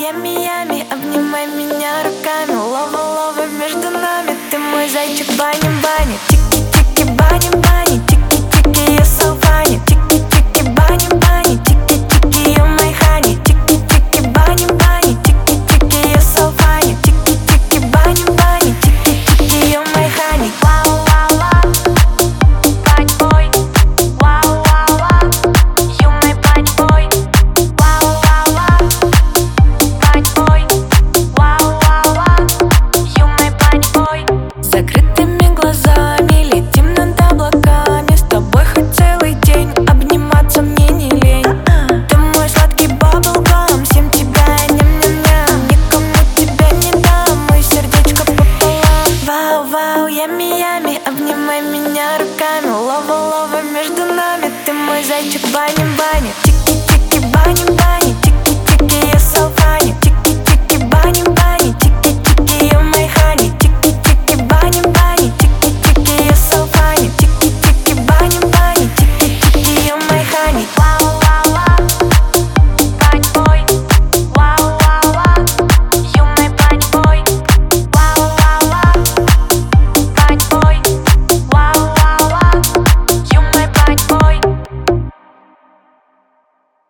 ями-ями, обнимай меня руками. Лова-лова между нами, ты мой зайчик бани-бани. Чики-чики бани-бани, чики-чики я салфани. Чики-чики бани-бани, чики-чики you my honey. Чики-чики бани-бани, чики-чики я салфани. Чики-чики бани-бани, чики-чики you my honey. Вау-вау-вау, бани-бой. Вау-вау-вау, you my бани-бой. Вау-вау-вау, бани-бой. Вау-вау-вау, you my бани-бой. Закрытыми глазами летим над облаками. С тобой хоть целый день обниматься мне не лень. Ты мой сладкий баблгам, всем тебя ням-ням-ням. Никому тебя не дам, мой сердечко пополам. Вау-вау, ями-ями, обнимай меня руками. Лова-лова между нами, ты мой зайчик бани-бани.